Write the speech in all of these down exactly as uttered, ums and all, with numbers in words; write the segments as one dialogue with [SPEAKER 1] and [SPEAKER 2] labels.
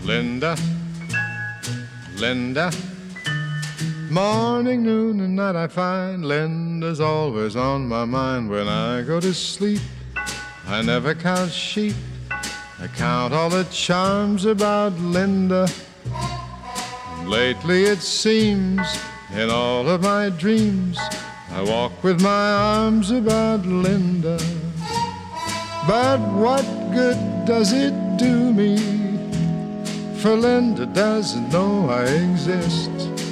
[SPEAKER 1] Linda, Linda. Morning, noon, and night I find Linda's always on my mind. When I go to sleep, I never count sheep. I count all the charms about Linda. Lately it seems, in all of my dreams, I walk with my arms about Linda. But what good does it do me? For Linda doesn't know I exist.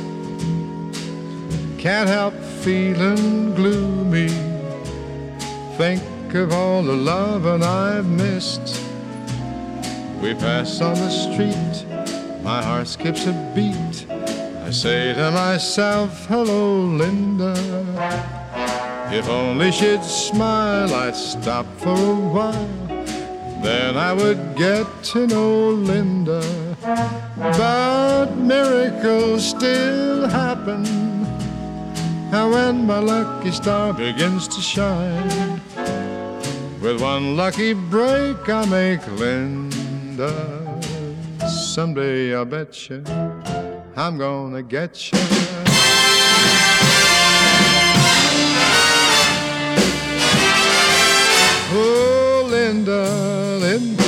[SPEAKER 1] Can't help feeling gloomy. Think of all the loving I've missed. We pass on the street, my heart skips a beat. I say to myself, hello, Linda. If only she'd smile, I'd stop for a while. Then I would get to know Linda. But miracles still happen. And when my lucky star begins to shine, with one lucky break I'll make Linda. Someday I'll bet you I'm gonna get you. Oh, Linda, Linda.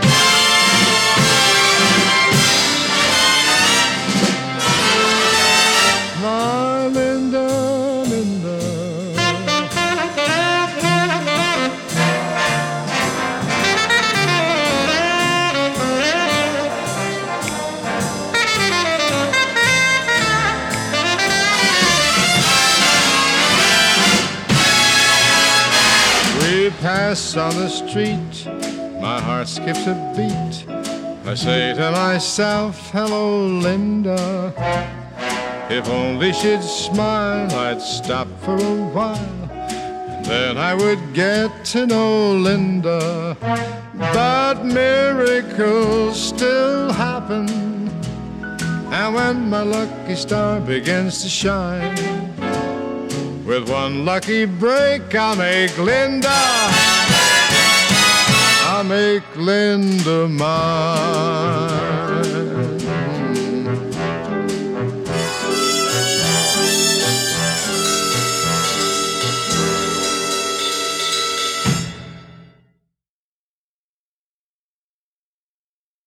[SPEAKER 1] My Linda, Linda. We pass on the street, my heart skips a beat. I say to myself, hello, Linda. If only she'd smile, I'd stop for a while. Then I would get to know Linda. But miracles still happen. And when my lucky star begins to shine, with one lucky break I'll make Linda. I'll make Linda mine.